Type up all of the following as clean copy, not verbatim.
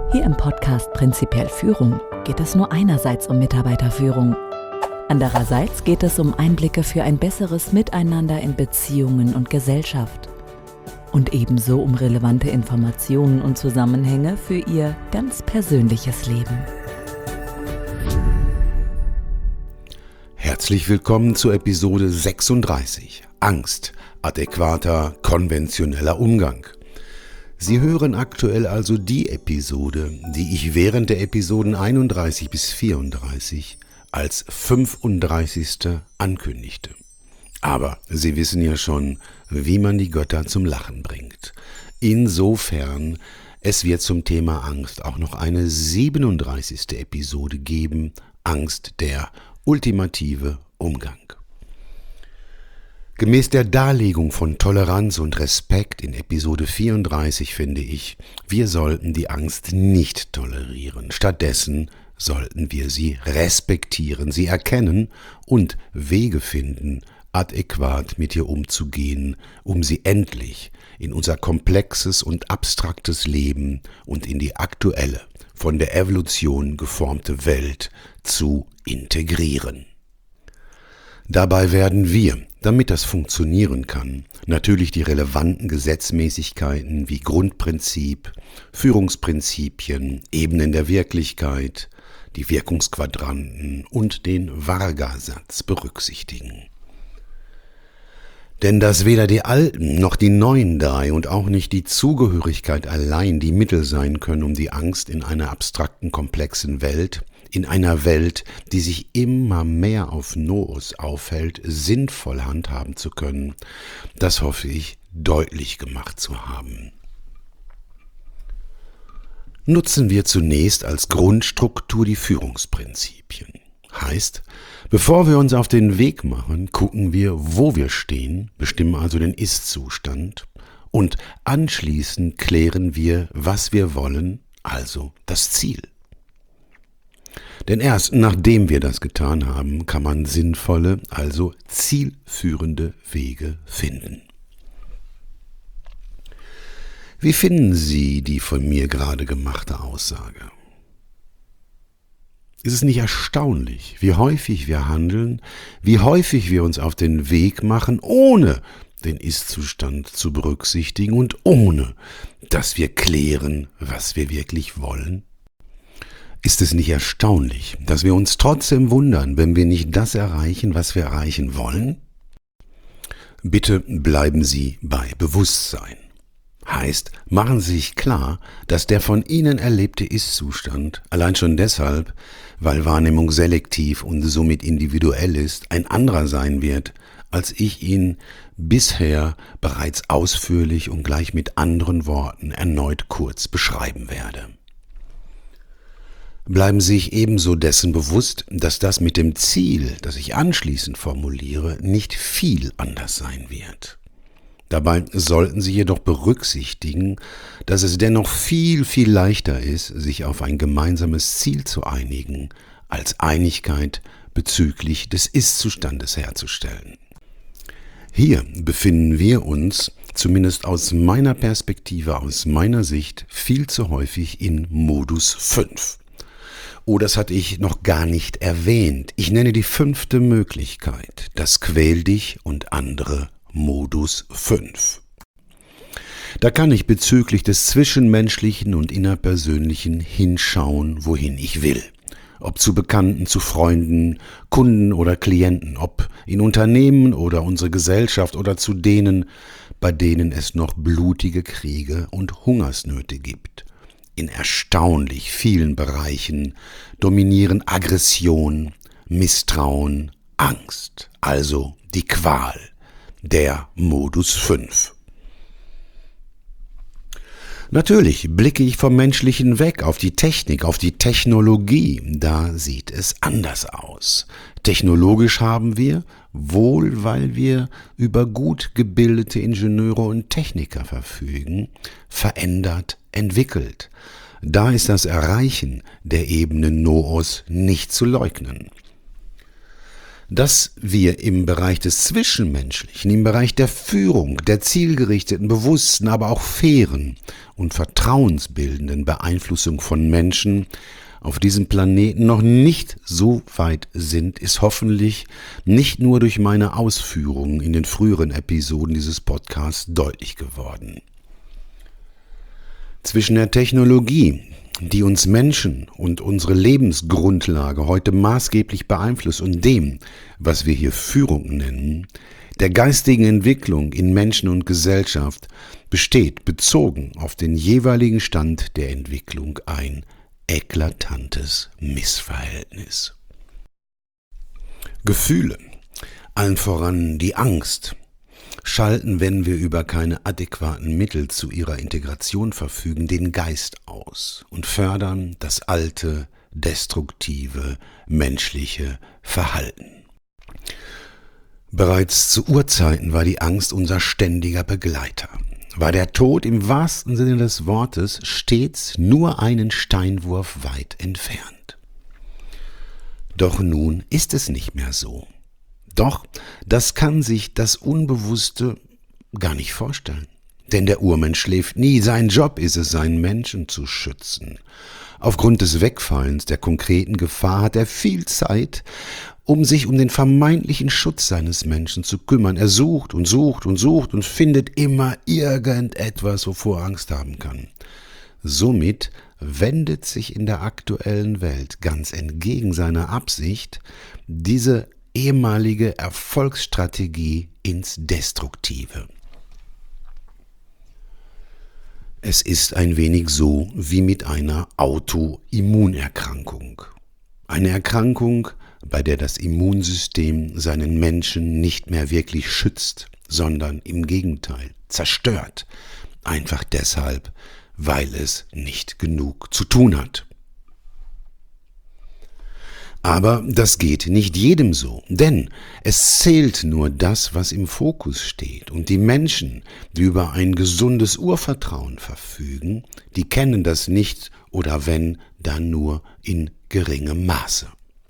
Hier im Podcast Prinzipiell Führung geht es nur einerseits um Mitarbeiterführung. Andererseits geht es um Einblicke für ein besseres Miteinander in Beziehungen und Gesellschaft. Und ebenso um relevante Informationen und Zusammenhänge für Ihr ganz persönliches Leben. Herzlich willkommen zur Episode 36. Angst, adäquater, konventioneller Umgang. Sie hören aktuell also die Episode, die ich während der Episoden 31 bis 34 als 35. ankündigte. Aber Sie wissen ja schon, wie man die Götter zum Lachen bringt. Insofern, es wird zum Thema Angst auch noch eine 37. Episode geben, Angst, der ultimative Umgang. Gemäß der Darlegung von Toleranz und Respekt in Episode 34 finde ich, wir sollten die Angst nicht tolerieren. Stattdessen sollten wir sie respektieren, sie erkennen und Wege finden, adäquat mit ihr umzugehen, um sie endlich in unser komplexes und abstraktes Leben und in die aktuelle, von der Evolution geformte Welt zu integrieren. Dabei werden wir, damit das funktionieren kann, natürlich die relevanten Gesetzmäßigkeiten wie Grundprinzip, Führungsprinzipien, Ebenen der Wirklichkeit, die Wirkungsquadranten und den Varga-Satz berücksichtigen. Denn dass weder die alten noch die neuen drei und auch nicht die Zugehörigkeit allein die Mittel sein können, um die Angst in einer abstrakten, komplexen Welt, in einer Welt, die sich immer mehr auf Noos aufhält, sinnvoll handhaben zu können, das hoffe ich deutlich gemacht zu haben. Nutzen wir zunächst als Grundstruktur die Führungsprinzipien. Heißt, bevor wir uns auf den Weg machen, gucken wir, wo wir stehen, bestimmen also den Ist-Zustand und anschließend klären wir, was wir wollen, also das Ziel. Denn erst nachdem wir das getan haben, kann man sinnvolle, also zielführende Wege finden. Wie finden Sie die von mir gerade gemachte Aussage? Ist es nicht erstaunlich, wie häufig wir handeln, wie häufig wir uns auf den Weg machen, ohne den Ist-Zustand zu berücksichtigen und ohne, dass wir klären, was wir wirklich wollen? Ist es nicht erstaunlich, dass wir uns trotzdem wundern, wenn wir nicht das erreichen, was wir erreichen wollen? Bitte bleiben Sie bei Bewusstsein. Heißt, machen Sie sich klar, dass der von Ihnen erlebte Ist-Zustand, allein schon deshalb, weil Wahrnehmung selektiv und somit individuell ist, ein anderer sein wird, als ich ihn bisher bereits ausführlich und gleich mit anderen Worten erneut kurz beschreiben werde. Bleiben Sie sich ebenso dessen bewusst, dass das mit dem Ziel, das ich anschließend formuliere, nicht viel anders sein wird. Dabei sollten Sie jedoch berücksichtigen, dass es dennoch viel, viel leichter ist, sich auf ein gemeinsames Ziel zu einigen, als Einigkeit bezüglich des Ist-Zustandes herzustellen. Hier befinden wir uns, zumindest aus meiner Perspektive, aus meiner Sicht, viel zu häufig in Modus 5. Oh, das hatte ich noch gar nicht erwähnt. Ich nenne die 5. Möglichkeit, das Quäl dich und andere Modus 5. Da kann ich bezüglich des Zwischenmenschlichen und Innerpersönlichen hinschauen, wohin ich will. Ob zu Bekannten, zu Freunden, Kunden oder Klienten, ob in Unternehmen oder unsere Gesellschaft oder zu denen, bei denen es noch blutige Kriege und Hungersnöte gibt. In erstaunlich vielen Bereichen dominieren Aggression, Misstrauen, Angst, also die Qual, der Modus 5. Natürlich blicke ich vom Menschlichen weg auf die Technik, auf die Technologie. Da sieht es anders aus. Technologisch haben wir, wohl weil wir über gut gebildete Ingenieure und Techniker verfügen, verändert, entwickelt. Da ist das Erreichen der Ebene Noos nicht zu leugnen. dass wir im Bereich des Zwischenmenschlichen, im Bereich der Führung, der zielgerichteten, bewussten, aber auch fairen und vertrauensbildenden Beeinflussung von Menschen auf diesem Planeten noch nicht so weit sind, ist hoffentlich nicht nur durch meine Ausführungen in den früheren Episoden dieses Podcasts deutlich geworden. Zwischen der Technologie, die uns Menschen und unsere Lebensgrundlage heute maßgeblich beeinflusst, und dem, was wir hier Führung nennen, der geistigen Entwicklung in Menschen und Gesellschaft, besteht, bezogen auf den jeweiligen Stand der Entwicklung, ein eklatantes Missverhältnis. Gefühle, allen voran die Angst, schalten, wenn wir über keine adäquaten Mittel zu ihrer Integration verfügen, den Geist aus und fördern das alte, destruktive, menschliche Verhalten. Bereits zu Urzeiten war die Angst unser ständiger Begleiter, war der Tod im wahrsten Sinne des Wortes stets nur einen Steinwurf weit entfernt. Doch nun ist es nicht mehr so. Doch das kann sich das Unbewusste gar nicht vorstellen. Denn der Urmensch schläft nie. Sein Job ist es, seinen Menschen zu schützen. Aufgrund des Wegfallens der konkreten Gefahr hat er viel Zeit, um sich um den vermeintlichen Schutz seines Menschen zu kümmern. Er sucht und sucht und sucht und findet immer irgendetwas, wovor er Angst haben kann. Somit wendet sich in der aktuellen Welt ganz entgegen seiner Absicht diese ehemalige Erfolgsstrategie ins Destruktive. Es ist ein wenig so wie mit einer Autoimmunerkrankung. Eine Erkrankung, bei der das Immunsystem seinen Menschen nicht mehr wirklich schützt, sondern im Gegenteil zerstört. Einfach deshalb, weil es nicht genug zu tun hat. Aber das geht nicht jedem so, denn es zählt nur das, was im Fokus steht. Und die Menschen, die über ein gesundes Urvertrauen verfügen, die kennen das nicht oder wenn, dann nur in geringem Maße.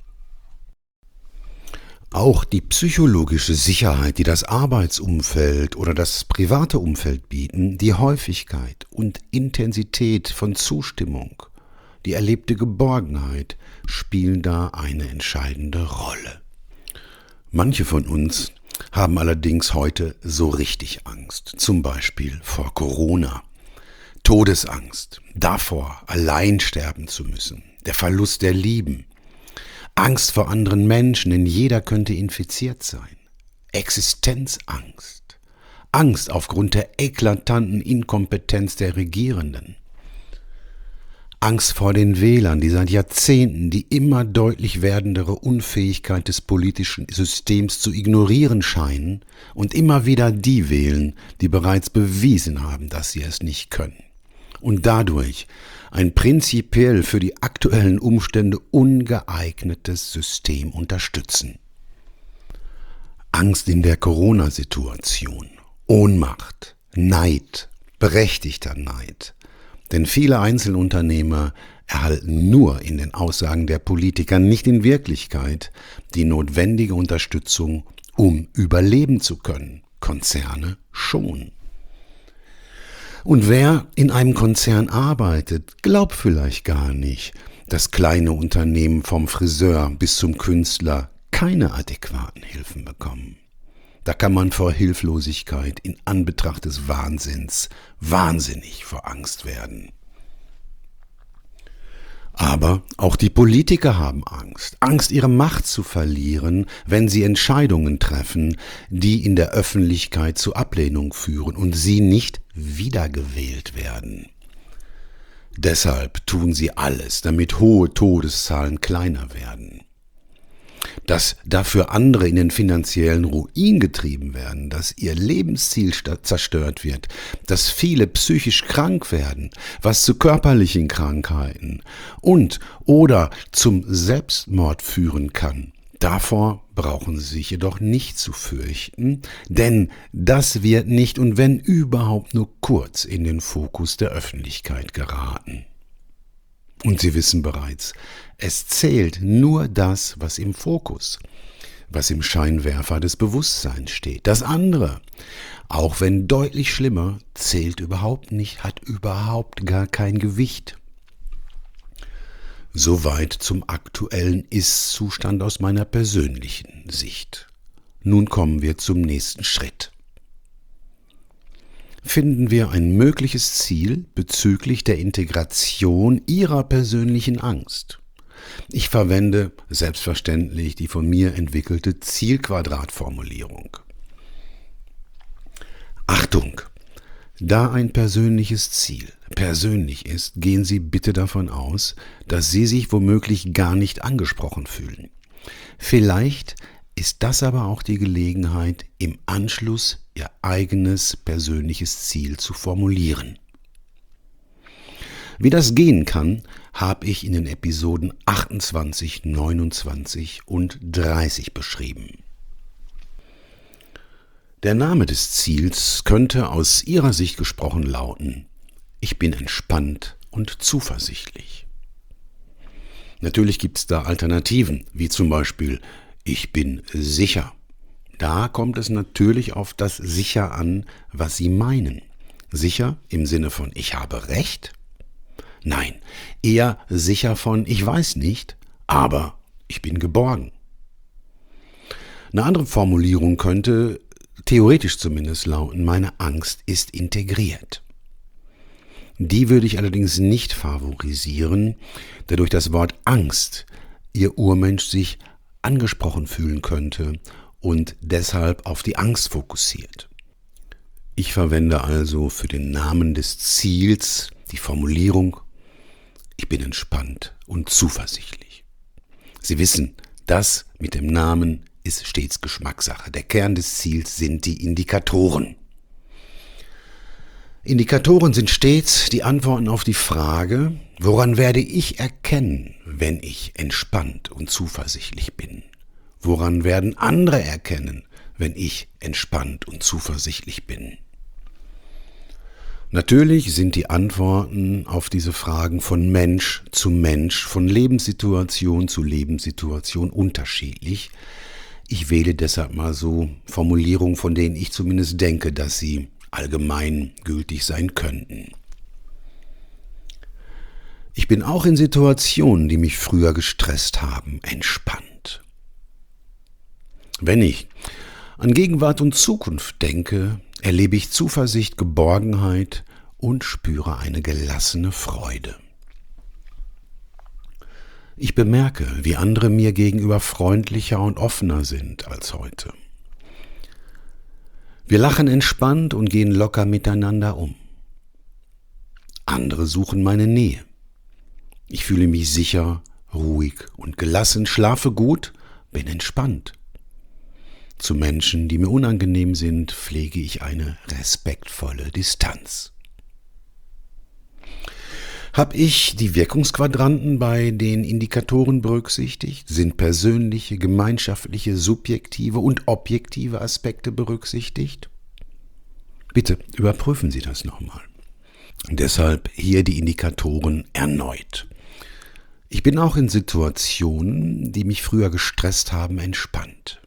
Auch die psychologische Sicherheit, die das Arbeitsumfeld oder das private Umfeld bieten, die Häufigkeit und Intensität von Zustimmung, die erlebte Geborgenheit spielen da eine entscheidende Rolle. Manche von uns haben allerdings heute so richtig Angst, zum Beispiel vor Corona, Todesangst, davor allein sterben zu müssen, der Verlust der Lieben, Angst vor anderen Menschen, denn jeder könnte infiziert sein, Existenzangst, Angst aufgrund der eklatanten Inkompetenz der Regierenden, Angst vor den Wählern, die seit Jahrzehnten die immer deutlich werdendere Unfähigkeit des politischen Systems zu ignorieren scheinen und immer wieder die wählen, die bereits bewiesen haben, dass sie es nicht können. Und dadurch ein prinzipiell für die aktuellen Umstände ungeeignetes System unterstützen. Angst in der Corona-Situation, Ohnmacht, Neid, berechtigter Neid. Denn viele Einzelunternehmer erhalten nur in den Aussagen der Politiker, nicht in Wirklichkeit, die notwendige Unterstützung, um überleben zu können. Konzerne schon. Und wer in einem Konzern arbeitet, glaubt vielleicht gar nicht, dass kleine Unternehmen vom Friseur bis zum Künstler keine adäquaten Hilfen bekommen. Da kann man vor Hilflosigkeit in Anbetracht des Wahnsinns wahnsinnig vor Angst werden. Aber auch die Politiker haben Angst. Angst, ihre Macht zu verlieren, wenn sie Entscheidungen treffen, die in der Öffentlichkeit zu Ablehnung führen und sie nicht wiedergewählt werden. Deshalb tun sie alles, damit hohe Todeszahlen kleiner werden. Dass dafür andere in den finanziellen Ruin getrieben werden, dass ihr Lebensziel zerstört wird, dass viele psychisch krank werden, was zu körperlichen Krankheiten und oder zum Selbstmord führen kann. Davor brauchen Sie sich jedoch nicht zu fürchten, denn das wird nicht und wenn überhaupt nur kurz in den Fokus der Öffentlichkeit geraten. Und Sie wissen bereits, es zählt nur das, was im Fokus, was im Scheinwerfer des Bewusstseins steht. Das andere, auch wenn deutlich schlimmer, zählt überhaupt nicht, hat überhaupt gar kein Gewicht. Soweit zum aktuellen Ist-Zustand aus meiner persönlichen Sicht. Nun kommen wir zum nächsten Schritt. Finden wir ein mögliches Ziel bezüglich der Integration Ihrer persönlichen Angst. Ich verwende selbstverständlich die von mir entwickelte Zielquadratformulierung. Achtung! Da ein persönliches Ziel persönlich ist, gehen Sie bitte davon aus, dass Sie sich womöglich gar nicht angesprochen fühlen. Vielleicht ist das aber auch die Gelegenheit, im Anschluss Ihr eigenes persönliches Ziel zu formulieren. Wie das gehen kann, habe ich in den Episoden 28, 29 und 30 beschrieben. Der Name des Ziels könnte aus Ihrer Sicht gesprochen lauten: Ich bin entspannt und zuversichtlich. Natürlich gibt es da Alternativen, wie zum Beispiel Ich bin sicher. Da kommt es natürlich auf das Sicher an, was Sie meinen. Sicher im Sinne von Ich habe Recht? Nein, eher sicher von Ich weiß nicht, aber ich bin geborgen. Eine andere Formulierung könnte theoretisch zumindest lauten: Meine Angst ist integriert. Die würde ich allerdings nicht favorisieren, da durch das Wort Angst Ihr Urmensch sich angesprochen fühlen könnte und deshalb auf die Angst fokussiert. Ich verwende also für den Namen des Ziels die Formulierung: Ich bin entspannt und zuversichtlich. Sie wissen, das mit dem Namen ist stets Geschmackssache. Der Kern des Ziels sind die Indikatoren. Indikatoren sind stets die Antworten auf die Frage: Woran werde ich erkennen, wenn ich entspannt und zuversichtlich bin? Woran werden andere erkennen, wenn ich entspannt und zuversichtlich bin? Natürlich sind die Antworten auf diese Fragen von Mensch zu Mensch, von Lebenssituation zu Lebenssituation unterschiedlich. Ich wähle deshalb mal so Formulierungen, von denen ich zumindest denke, dass sie allgemein gültig sein könnten. Ich bin auch in Situationen, die mich früher gestresst haben, entspannt. Wenn ich an Gegenwart und Zukunft denke, erlebe ich Zuversicht, Geborgenheit und spüre eine gelassene Freude. Ich bemerke, wie andere mir gegenüber freundlicher und offener sind als heute. Wir lachen entspannt und gehen locker miteinander um. Andere suchen meine Nähe. Ich fühle mich sicher, ruhig und gelassen, schlafe gut, bin entspannt. Zu Menschen, die mir unangenehm sind, pflege ich eine respektvolle Distanz. Habe ich die Wirkungsquadranten bei den Indikatoren berücksichtigt? Sind persönliche, gemeinschaftliche, subjektive und objektive Aspekte berücksichtigt? Bitte überprüfen Sie das nochmal. Deshalb hier die Indikatoren erneut. Ich bin auch in Situationen, die mich früher gestresst haben, entspannt.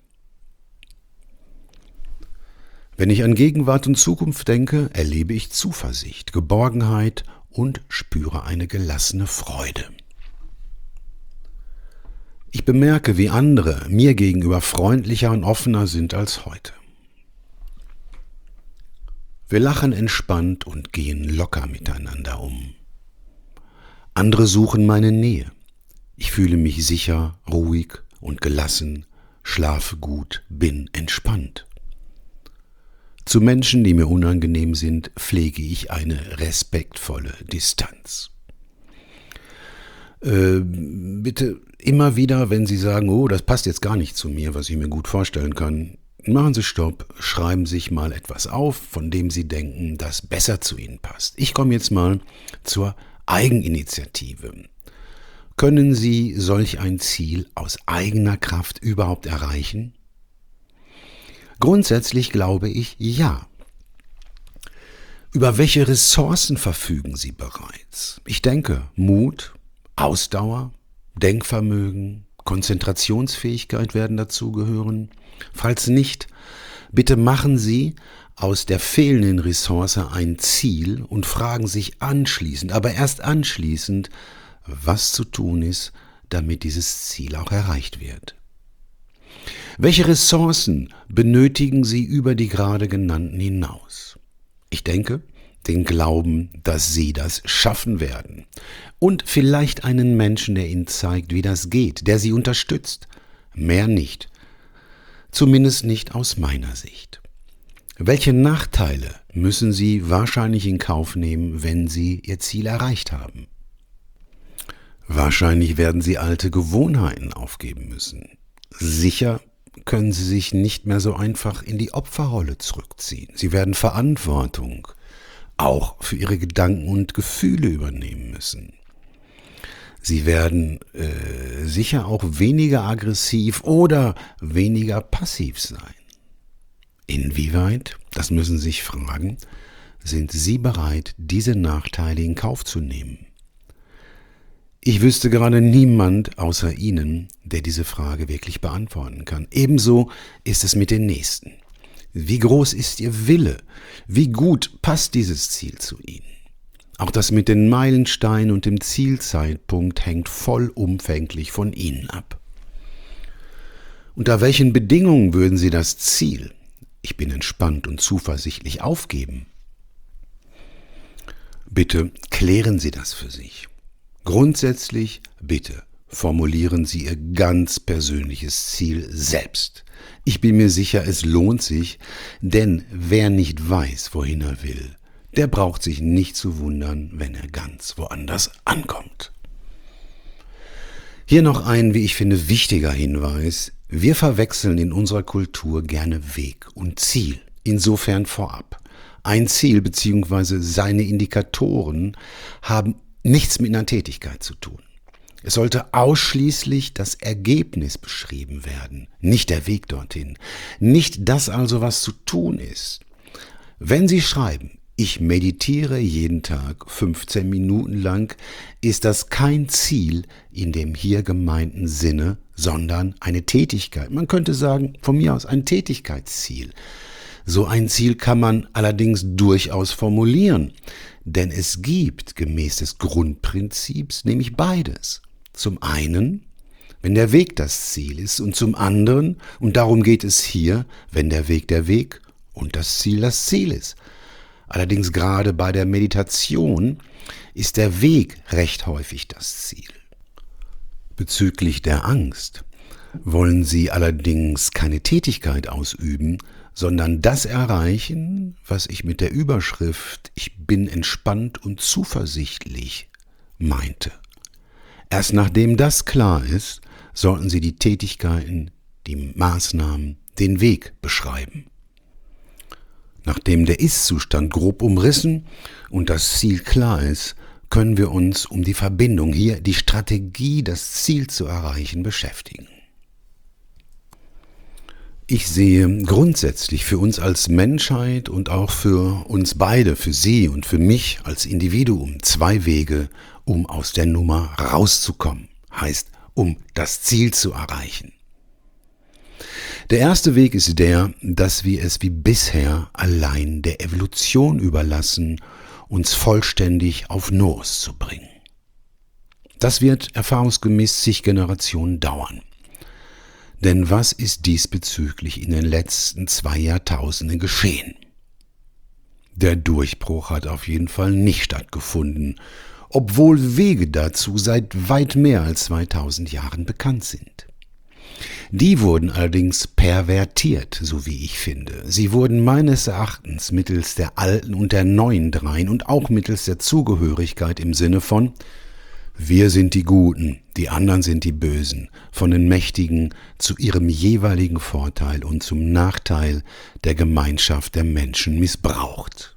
Wenn ich an Gegenwart und Zukunft denke, erlebe ich Zuversicht, Geborgenheit und spüre eine gelassene Freude. Ich bemerke, wie andere mir gegenüber freundlicher und offener sind als heute. Wir lachen entspannt und gehen locker miteinander um. Andere suchen meine Nähe. Ich fühle mich sicher, ruhig und gelassen, schlafe gut, bin entspannt. Zu Menschen, die mir unangenehm sind, pflege ich eine respektvolle Distanz. Bitte immer wieder, wenn Sie sagen, oh, das passt jetzt gar nicht zu mir, was ich mir gut vorstellen kann, machen Sie Stopp, schreiben sich mal etwas auf, von dem Sie denken, das besser zu Ihnen passt. Ich komme jetzt mal zur Eigeninitiative. Können Sie solch ein Ziel aus eigener Kraft überhaupt erreichen? Grundsätzlich glaube ich, ja. Über welche Ressourcen verfügen Sie bereits? Ich denke, Mut, Ausdauer, Denkvermögen, Konzentrationsfähigkeit werden dazugehören? Falls nicht, bitte machen Sie aus der fehlenden Ressource ein Ziel und fragen sich anschließend, aber erst anschließend, was zu tun ist, damit dieses Ziel auch erreicht wird. Welche Ressourcen benötigen Sie über die gerade genannten hinaus? Ich denke, den Glauben, dass Sie das schaffen werden. Und vielleicht einen Menschen, der Ihnen zeigt, wie das geht, der Sie unterstützt. Mehr nicht. Zumindest nicht aus meiner Sicht. Welche Nachteile müssen Sie wahrscheinlich in Kauf nehmen, wenn Sie Ihr Ziel erreicht haben? Wahrscheinlich werden Sie alte Gewohnheiten aufgeben müssen. Sicher können Sie sich nicht mehr so einfach in die Opferrolle zurückziehen. Sie werden Verantwortung auch für Ihre Gedanken und Gefühle übernehmen müssen. Sie werden sicher auch weniger aggressiv oder weniger passiv sein. Inwieweit, das müssen Sie sich fragen, sind Sie bereit, diese Nachteile in Kauf zu nehmen? Ich wüsste gerade niemand außer Ihnen, der diese Frage wirklich beantworten kann. Ebenso ist es mit den Nächsten. Wie groß ist Ihr Wille? Wie gut passt dieses Ziel zu Ihnen? Auch das mit den Meilensteinen und dem Zielzeitpunkt hängt vollumfänglich von Ihnen ab. Unter welchen Bedingungen würden Sie das Ziel, ich bin entspannt und zuversichtlich, aufgeben? Bitte klären Sie das für sich. Grundsätzlich, bitte, formulieren Sie Ihr ganz persönliches Ziel selbst. Ich bin mir sicher, es lohnt sich, denn wer nicht weiß, wohin er will, der braucht sich nicht zu wundern, wenn er ganz woanders ankommt. Hier noch ein, wie ich finde, wichtiger Hinweis. Wir verwechseln in unserer Kultur gerne Weg und Ziel. Insofern vorab. Ein Ziel bzw. seine Indikatoren haben nichts mit einer Tätigkeit zu tun. Es sollte ausschließlich das Ergebnis beschrieben werden, nicht der Weg dorthin. Nicht das also, was zu tun ist. Wenn Sie schreiben, ich meditiere jeden Tag 15 Minuten lang, ist das kein Ziel in dem hier gemeinten Sinne, sondern eine Tätigkeit. Man könnte sagen, von mir aus ein Tätigkeitsziel. So ein Ziel kann man allerdings durchaus formulieren, denn es gibt gemäß des Grundprinzips nämlich beides. Zum einen, wenn der Weg das Ziel ist, und zum anderen, und darum geht es hier, wenn der Weg und das Ziel ist. Allerdings gerade bei der Meditation ist der Weg recht häufig das Ziel. Bezüglich der Angst wollen Sie allerdings keine Tätigkeit ausüben, sondern das erreichen, was ich mit der Überschrift »Ich bin entspannt und zuversichtlich« meinte. Erst nachdem das klar ist, sollten Sie die Tätigkeiten, die Maßnahmen, den Weg beschreiben. Nachdem der Ist-Zustand grob umrissen und das Ziel klar ist, können wir uns um die Verbindung, hier die Strategie, das Ziel zu erreichen, beschäftigen. Ich sehe grundsätzlich für uns als Menschheit und auch für uns beide, für Sie und für mich als Individuum, zwei Wege, um aus der Nummer rauszukommen, heißt, um das Ziel zu erreichen. Der erste Weg ist der, dass wir es wie bisher allein der Evolution überlassen, uns vollständig auf Nos zu bringen. Das wird erfahrungsgemäß zig Generationen dauern. Denn was ist diesbezüglich in den letzten 2 Jahrtausenden geschehen? Der Durchbruch hat auf jeden Fall nicht stattgefunden, obwohl Wege dazu seit weit mehr als 2000 Jahren bekannt sind. Die wurden allerdings pervertiert, so wie ich finde. Sie wurden meines Erachtens mittels der alten und der neuen Dreien und auch mittels der Zugehörigkeit im Sinne von wir sind die Guten, die anderen sind die Bösen, von den Mächtigen zu ihrem jeweiligen Vorteil und zum Nachteil der Gemeinschaft der Menschen missbraucht.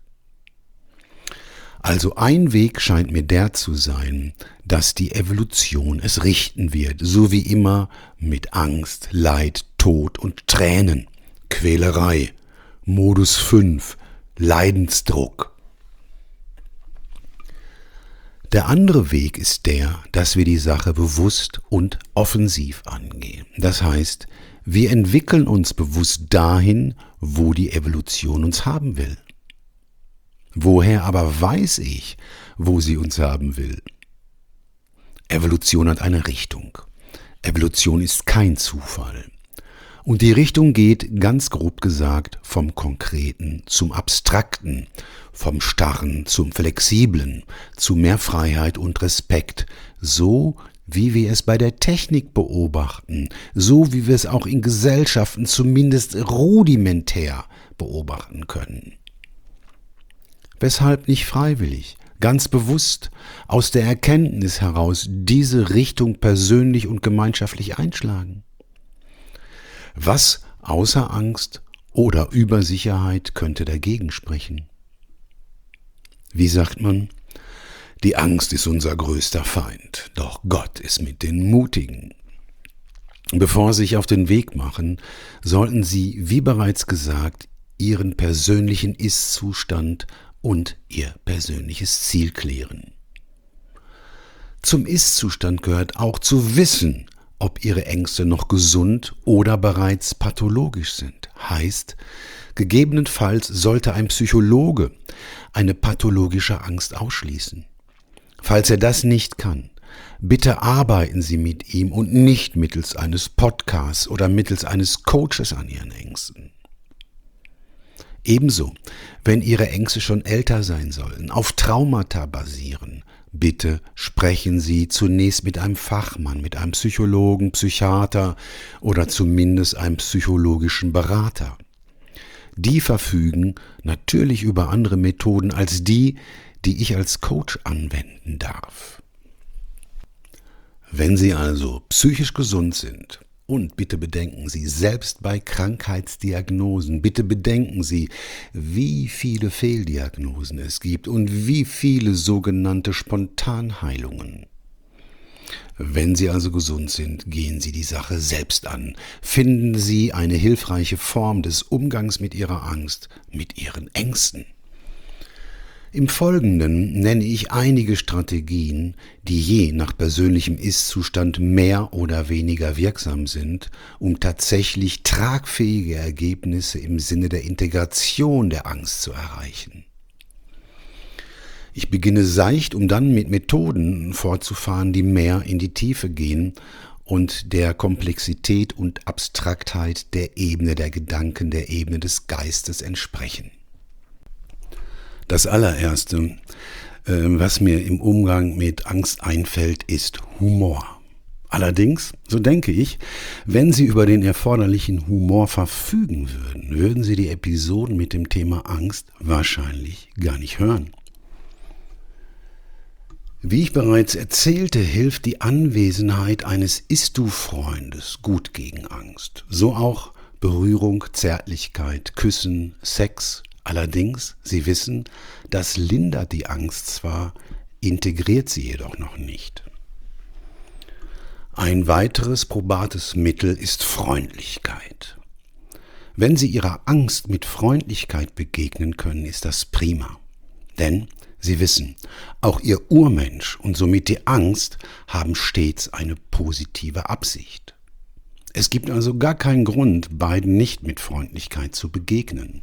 Also ein Weg scheint mir der zu sein, dass die Evolution es richten wird, so wie immer mit Angst, Leid, Tod und Tränen, Quälerei, Modus 5, Leidensdruck. Der andere Weg ist der, dass wir die Sache bewusst und offensiv angehen. Das heißt, wir entwickeln uns bewusst dahin, wo die Evolution uns haben will. Woher aber weiß ich, wo sie uns haben will? Evolution hat eine Richtung. Evolution ist kein Zufall. Und die Richtung geht, ganz grob gesagt, vom Konkreten zum Abstrakten, vom Starren zum Flexiblen, zu mehr Freiheit und Respekt, so wie wir es bei der Technik beobachten, so wie wir es auch in Gesellschaften zumindest rudimentär beobachten können. Weshalb nicht freiwillig, ganz bewusst, aus der Erkenntnis heraus diese Richtung persönlich und gemeinschaftlich einschlagen? Was außer Angst oder Übersicherheit könnte dagegen sprechen? Wie sagt man? Die Angst ist unser größter Feind, doch Gott ist mit den Mutigen. Bevor Sie sich auf den Weg machen, sollten Sie, wie bereits gesagt, Ihren persönlichen Ist-Zustand und Ihr persönliches Ziel klären. Zum Ist-Zustand gehört auch zu wissen, ob Ihre Ängste noch gesund oder bereits pathologisch sind. Heißt, gegebenenfalls sollte ein Psychologe eine pathologische Angst ausschließen. Falls er das nicht kann, bitte arbeiten Sie mit ihm und nicht mittels eines Podcasts oder mittels eines Coaches an Ihren Ängsten. Ebenso, wenn Ihre Ängste schon älter sein sollten, auf Traumata basieren, bitte sprechen Sie zunächst mit einem Fachmann, mit einem Psychologen, Psychiater oder zumindest einem psychologischen Berater. Die verfügen natürlich über andere Methoden als die ich als Coach anwenden darf. Wenn Sie also psychisch gesund sind, und bitte bedenken Sie, selbst bei Krankheitsdiagnosen, bitte bedenken Sie, wie viele Fehldiagnosen es gibt und wie viele sogenannte Spontanheilungen. Wenn Sie also gesund sind, gehen Sie die Sache selbst an. Finden Sie eine hilfreiche Form des Umgangs mit Ihrer Angst, mit Ihren Ängsten. Im Folgenden nenne ich einige Strategien, die je nach persönlichem Ist-Zustand mehr oder weniger wirksam sind, um tatsächlich tragfähige Ergebnisse im Sinne der Integration der Angst zu erreichen. Ich beginne seicht, um dann mit Methoden fortzufahren, die mehr in die Tiefe gehen und der Komplexität und Abstraktheit der Ebene der Gedanken, der Ebene des Geistes entsprechen. Das allererste, was mir im Umgang mit Angst einfällt, ist Humor. Allerdings, so denke ich, wenn Sie über den erforderlichen Humor verfügen würden, würden Sie die Episoden mit dem Thema Angst wahrscheinlich gar nicht hören. Wie ich bereits erzählte, hilft die Anwesenheit eines Ist-Du-Freundes gut gegen Angst. So auch Berührung, Zärtlichkeit, Küssen, Sex. Allerdings, Sie wissen, das lindert die Angst zwar, integriert sie jedoch noch nicht. Ein weiteres probates Mittel ist Freundlichkeit. Wenn Sie Ihrer Angst mit Freundlichkeit begegnen können, ist das prima. Denn Sie wissen, auch Ihr Urmensch und somit die Angst haben stets eine positive Absicht. Es gibt also gar keinen Grund, beiden nicht mit Freundlichkeit zu begegnen.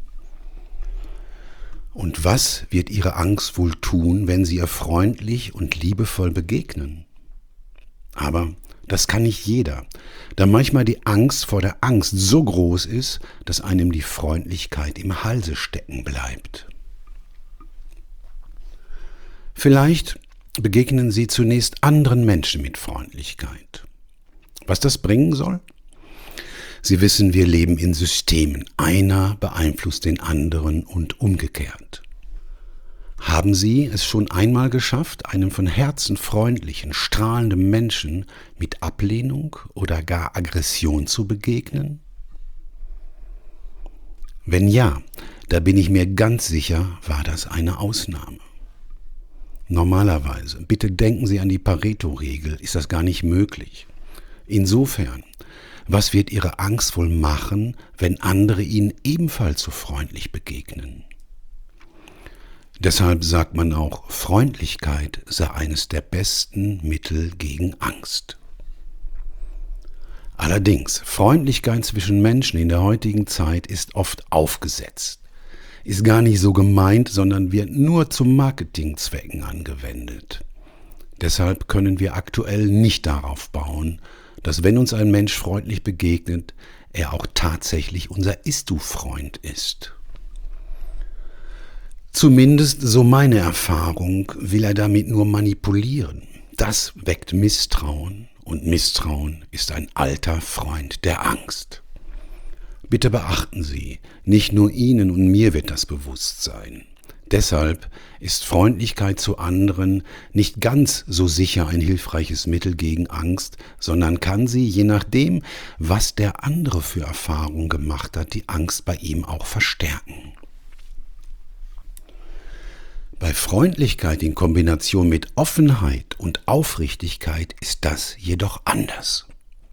Und was wird Ihre Angst wohl tun, wenn Sie ihr freundlich und liebevoll begegnen? Aber das kann nicht jeder, da manchmal die Angst vor der Angst so groß ist, dass einem die Freundlichkeit im Halse stecken bleibt. Vielleicht begegnen Sie zunächst anderen Menschen mit Freundlichkeit. Was das bringen soll? Sie wissen, wir leben in Systemen. Einer beeinflusst den anderen und umgekehrt. Haben Sie es schon einmal geschafft, einem von Herzen freundlichen, strahlenden Menschen mit Ablehnung oder gar Aggression zu begegnen? Wenn ja, da bin ich mir ganz sicher, war das eine Ausnahme. Normalerweise, bitte denken Sie an die Pareto-Regel, ist das gar nicht möglich. Insofern, was wird Ihre Angst wohl machen, wenn andere Ihnen ebenfalls so freundlich begegnen? Deshalb sagt man auch, Freundlichkeit sei eines der besten Mittel gegen Angst. Allerdings, Freundlichkeit zwischen Menschen in der heutigen Zeit ist oft aufgesetzt, ist gar nicht so gemeint, sondern wird nur zu Marketingzwecken angewendet. Deshalb können wir aktuell nicht darauf bauen, dass wenn uns ein Mensch freundlich begegnet, er auch tatsächlich unser Ist-Du-Freund ist. Zumindest, so meine Erfahrung, will er damit nur manipulieren. Das weckt Misstrauen und Misstrauen ist ein alter Freund der Angst. Bitte beachten Sie, nicht nur Ihnen und mir wird das bewusst sein. Deshalb ist Freundlichkeit zu anderen nicht ganz so sicher ein hilfreiches Mittel gegen Angst, sondern kann sie, je nachdem, was der andere für Erfahrungen gemacht hat, die Angst bei ihm auch verstärken. Bei Freundlichkeit in Kombination mit Offenheit und Aufrichtigkeit ist das jedoch anders.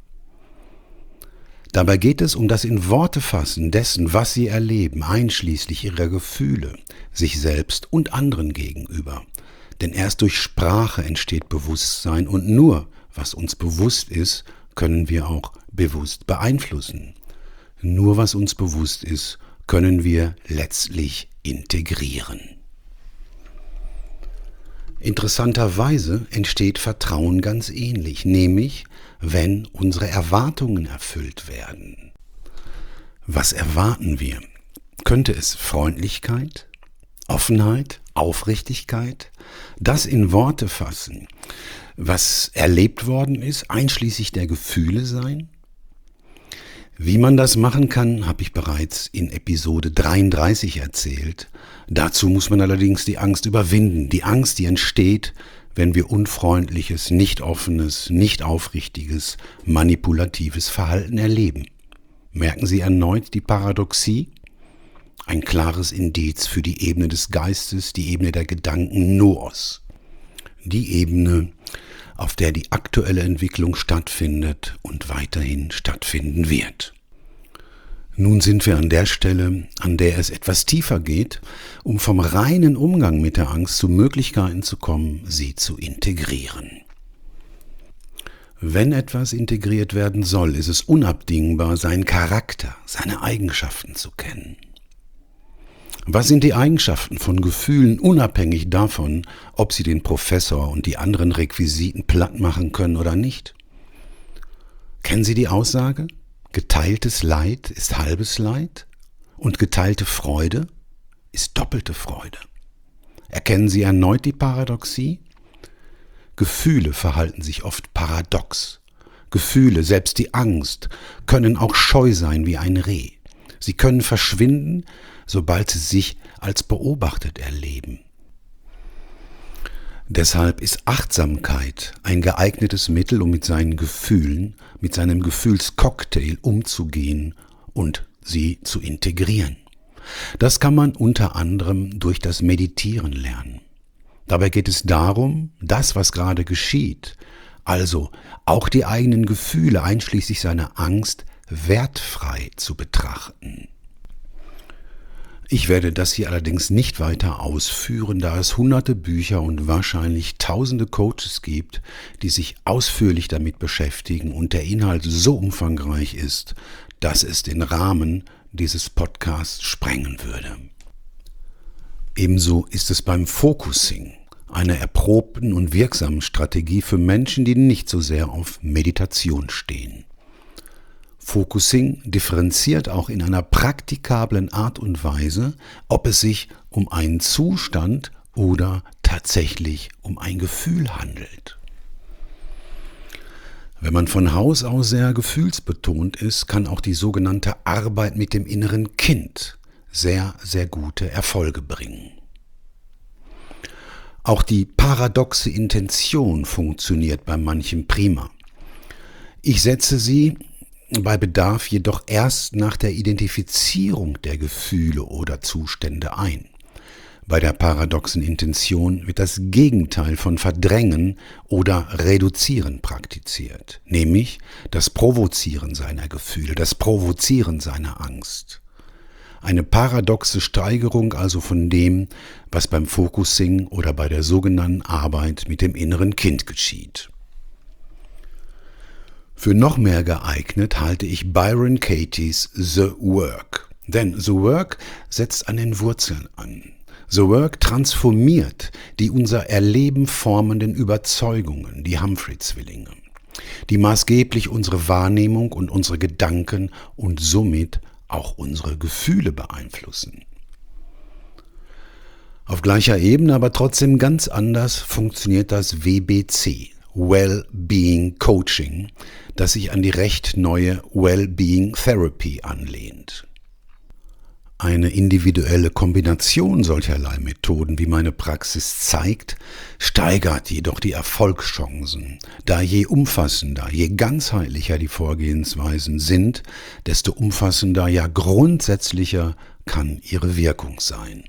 Dabei geht es um das in Worte fassen dessen, was sie erleben, einschließlich ihrer Gefühle, sich selbst und anderen gegenüber. Denn erst durch Sprache entsteht Bewusstsein und nur, was uns bewusst ist, können wir auch bewusst beeinflussen. Nur was uns bewusst ist, können wir letztlich integrieren. Interessanterweise entsteht Vertrauen ganz ähnlich, nämlich wenn unsere Erwartungen erfüllt werden. Was erwarten wir? Könnte es Freundlichkeit, Offenheit, Aufrichtigkeit, das in Worte fassen, was erlebt worden ist, einschließlich der Gefühle sein? Wie man das machen kann, habe ich bereits in Episode 33 erzählt. Dazu muss man allerdings die Angst überwinden. Die Angst, die entsteht, wenn wir unfreundliches, nicht offenes, nicht aufrichtiges, manipulatives Verhalten erleben. Merken Sie erneut die Paradoxie? Ein klares Indiz für die Ebene des Geistes, die Ebene der Gedanken Noos. Die Ebene, auf der die aktuelle Entwicklung stattfindet und weiterhin stattfinden wird. Nun sind wir an der Stelle, an der es etwas tiefer geht, um vom reinen Umgang mit der Angst zu Möglichkeiten zu kommen, sie zu integrieren. Wenn etwas integriert werden soll, ist es unabdingbar, seinen Charakter, seine Eigenschaften zu kennen. Was sind die Eigenschaften von Gefühlen, unabhängig davon, ob sie den Professor und die anderen Requisiten platt machen können oder nicht? Kennen Sie die Aussage? Geteiltes Leid ist halbes Leid und geteilte Freude ist doppelte Freude. Erkennen Sie erneut die Paradoxie? Gefühle verhalten sich oft paradox. Gefühle, selbst die Angst, können auch scheu sein wie ein Reh. Sie können verschwinden, sobald sie sich als beobachtet erleben. Deshalb ist Achtsamkeit ein geeignetes Mittel, um mit seinen Gefühlen, mit seinem Gefühlscocktail umzugehen und sie zu integrieren. Das kann man unter anderem durch das Meditieren lernen. Dabei geht es darum, das, was gerade geschieht, also auch die eigenen Gefühle einschließlich seiner Angst, wertfrei zu betrachten. Ich werde das hier allerdings nicht weiter ausführen, da es hunderte Bücher und wahrscheinlich tausende Coaches gibt, die sich ausführlich damit beschäftigen und der Inhalt so umfangreich ist, dass es den Rahmen dieses Podcasts sprengen würde. Ebenso ist es beim Focusing, einer erprobten und wirksamen Strategie für Menschen, die nicht so sehr auf Meditation stehen. Focusing differenziert auch in einer praktikablen Art und Weise, ob es sich um einen Zustand oder tatsächlich um ein Gefühl handelt. Wenn man von Haus aus sehr gefühlsbetont ist, kann auch die sogenannte Arbeit mit dem inneren Kind sehr, sehr gute Erfolge bringen. Auch die paradoxe Intention funktioniert bei manchem prima. Ich setze sie bei Bedarf jedoch erst nach der Identifizierung der Gefühle oder Zustände ein. Bei der paradoxen Intention wird das Gegenteil von Verdrängen oder Reduzieren praktiziert, nämlich das Provozieren seiner Gefühle, das Provozieren seiner Angst. Eine paradoxe Steigerung also von dem, was beim Focusing oder bei der sogenannten Arbeit mit dem inneren Kind geschieht. Für noch mehr geeignet halte ich Byron Katie's The Work. Denn The Work setzt an den Wurzeln an. The Work transformiert die unser Erleben formenden Überzeugungen, die Humphrey-Zwillinge, die maßgeblich unsere Wahrnehmung und unsere Gedanken und somit auch unsere Gefühle beeinflussen. Auf gleicher Ebene, aber trotzdem ganz anders funktioniert das WBC, Well-Being Coaching, das sich an die recht neue Well-Being Therapy anlehnt. Eine individuelle Kombination solcherlei Methoden, wie meine Praxis zeigt, steigert jedoch die Erfolgschancen, da je umfassender, je ganzheitlicher die Vorgehensweisen sind, desto umfassender, ja grundsätzlicher kann ihre Wirkung sein.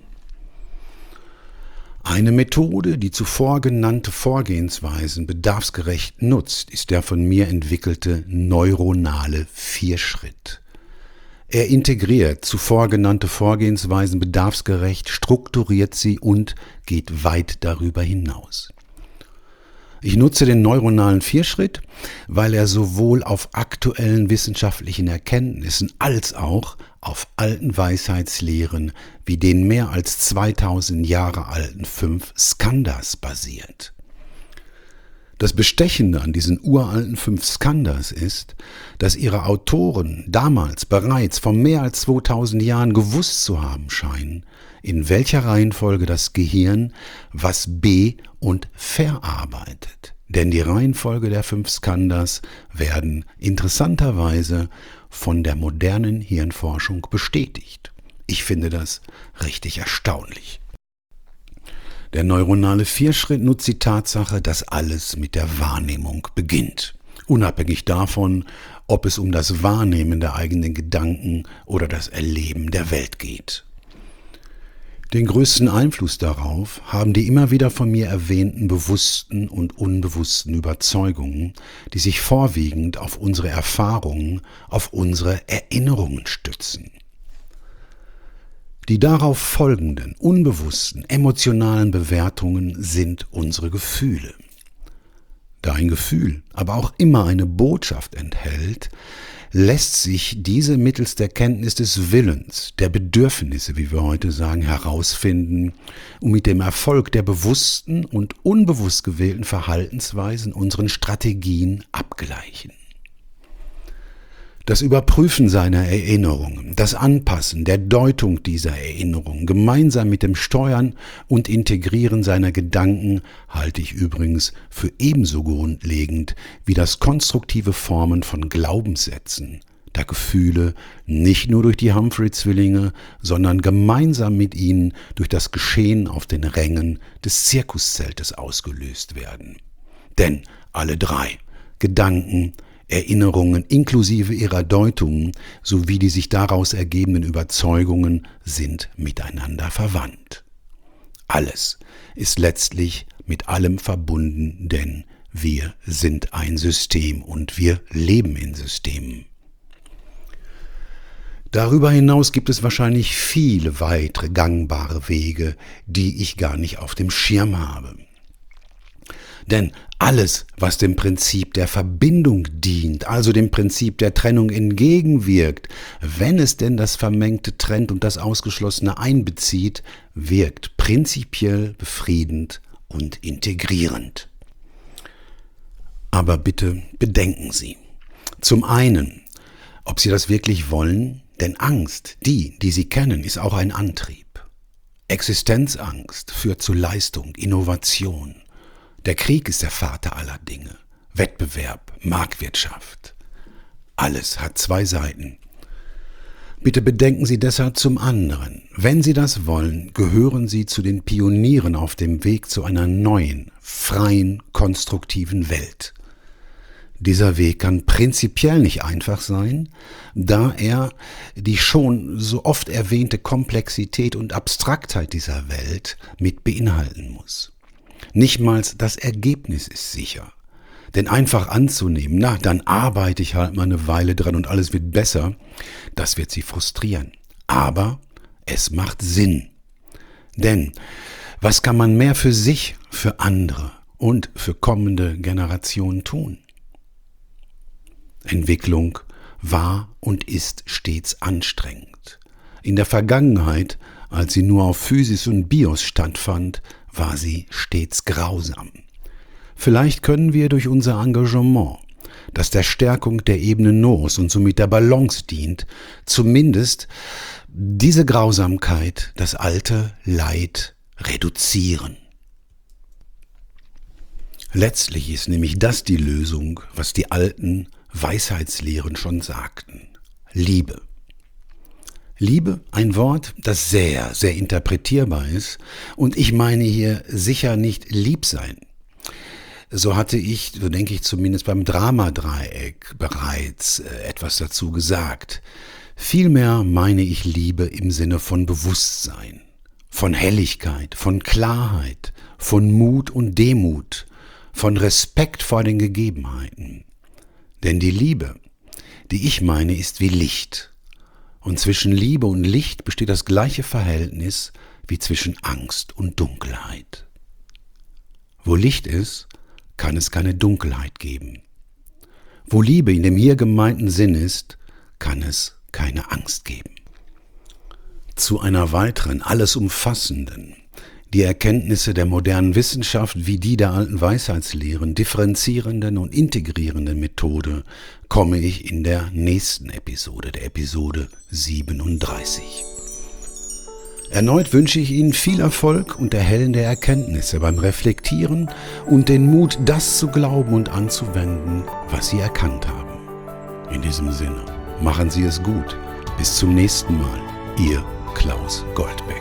Eine Methode, die zuvor genannte Vorgehensweisen bedarfsgerecht nutzt, ist der von mir entwickelte neuronale Vierschritt. Er integriert zuvor genannte Vorgehensweisen bedarfsgerecht, strukturiert sie und geht weit darüber hinaus. Ich nutze den neuronalen Vierschritt, weil er sowohl auf aktuellen wissenschaftlichen Erkenntnissen als auch auf alten Weisheitslehren wie den mehr als 2000 Jahre alten 5 Skandhas basiert. Das Bestechende an diesen uralten 5 Skandhas ist, dass ihre Autoren damals bereits vor mehr als 2000 Jahren gewusst zu haben scheinen, in welcher Reihenfolge das Gehirn was be- und verarbeitet. Denn die Reihenfolge der 5 Skandhas werden interessanterweise von der modernen Hirnforschung bestätigt. Ich finde das richtig erstaunlich. Der neuronale Vierschritt nutzt die Tatsache, dass alles mit der Wahrnehmung beginnt. Unabhängig davon, ob es um das Wahrnehmen der eigenen Gedanken oder das Erleben der Welt geht. Den größten Einfluss darauf haben die immer wieder von mir erwähnten bewussten und unbewussten Überzeugungen, die sich vorwiegend auf unsere Erfahrungen, auf unsere Erinnerungen stützen. Die darauf folgenden, unbewussten, emotionalen Bewertungen sind unsere Gefühle. Da ein Gefühl aber auch immer eine Botschaft enthält, lässt sich diese mittels der Kenntnis des Willens, der Bedürfnisse, wie wir heute sagen, herausfinden und mit dem Erfolg der bewussten und unbewusst gewählten Verhaltensweisen unseren Strategien abgleichen. Das Überprüfen seiner Erinnerungen, das Anpassen der Deutung dieser Erinnerungen, gemeinsam mit dem Steuern und Integrieren seiner Gedanken halte ich übrigens für ebenso grundlegend wie das konstruktive Formen von Glaubenssätzen, da Gefühle nicht nur durch die Humphrey-Zwillinge, sondern gemeinsam mit ihnen durch das Geschehen auf den Rängen des Zirkuszeltes ausgelöst werden. Denn alle drei, Gedanken, Erinnerungen inklusive ihrer Deutungen sowie die sich daraus ergebenden Überzeugungen sind miteinander verwandt. Alles ist letztlich mit allem verbunden, denn wir sind ein System und wir leben in Systemen. Darüber hinaus gibt es wahrscheinlich viele weitere gangbare Wege, die ich gar nicht auf dem Schirm habe. Denn alles, was dem Prinzip der Verbindung dient, also dem Prinzip der Trennung entgegenwirkt, wenn es denn das Vermengte trennt und das Ausgeschlossene einbezieht, wirkt prinzipiell befriedend und integrierend. Aber bitte bedenken Sie. Zum einen, ob Sie das wirklich wollen, denn Angst, die Sie kennen, ist auch ein Antrieb. Existenzangst führt zu Leistung, Innovation. Der Krieg ist der Vater aller Dinge. Wettbewerb, Marktwirtschaft. Alles hat zwei Seiten. Bitte bedenken Sie deshalb zum anderen, wenn Sie das wollen, gehören Sie zu den Pionieren auf dem Weg zu einer neuen, freien, konstruktiven Welt. Dieser Weg kann prinzipiell nicht einfach sein, da er die schon so oft erwähnte Komplexität und Abstraktheit dieser Welt mit beinhalten muss. Nichtmals das Ergebnis ist sicher. Denn einfach anzunehmen, dann arbeite ich halt mal eine Weile dran und alles wird besser, das wird Sie frustrieren. Aber es macht Sinn. Denn was kann man mehr für sich, für andere und für kommende Generationen tun? Entwicklung war und ist stets anstrengend. In der Vergangenheit, als sie nur auf Physis und Bios stattfand, war sie stets grausam. Vielleicht können wir durch unser Engagement, das der Stärkung der Ebene Nous und somit der Balance dient, zumindest diese Grausamkeit, das alte Leid reduzieren. Letztlich ist nämlich das die Lösung, was die alten Weisheitslehren schon sagten. Liebe. Liebe, ein Wort, das sehr, sehr interpretierbar ist, und ich meine hier sicher nicht lieb sein. So hatte ich, so denke ich zumindest beim Dramadreieck bereits etwas dazu gesagt. Vielmehr meine ich Liebe im Sinne von Bewusstsein, von Helligkeit, von Klarheit, von Mut und Demut, von Respekt vor den Gegebenheiten. Denn die Liebe, die ich meine, ist wie Licht. Und zwischen Liebe und Licht besteht das gleiche Verhältnis wie zwischen Angst und Dunkelheit. Wo Licht ist, kann es keine Dunkelheit geben. Wo Liebe in dem hier gemeinten Sinn ist, kann es keine Angst geben. Zu einer weiteren, alles umfassenden, die Erkenntnisse der modernen Wissenschaft wie die der alten Weisheitslehren differenzierenden und integrierenden Methode komme ich in der nächsten Episode, der Episode 37. Erneut wünsche ich Ihnen viel Erfolg und erhellende Erkenntnisse beim Reflektieren und den Mut, das zu glauben und anzuwenden, was Sie erkannt haben. In diesem Sinne, machen Sie es gut. Bis zum nächsten Mal. Ihr Klaus Goldbeck.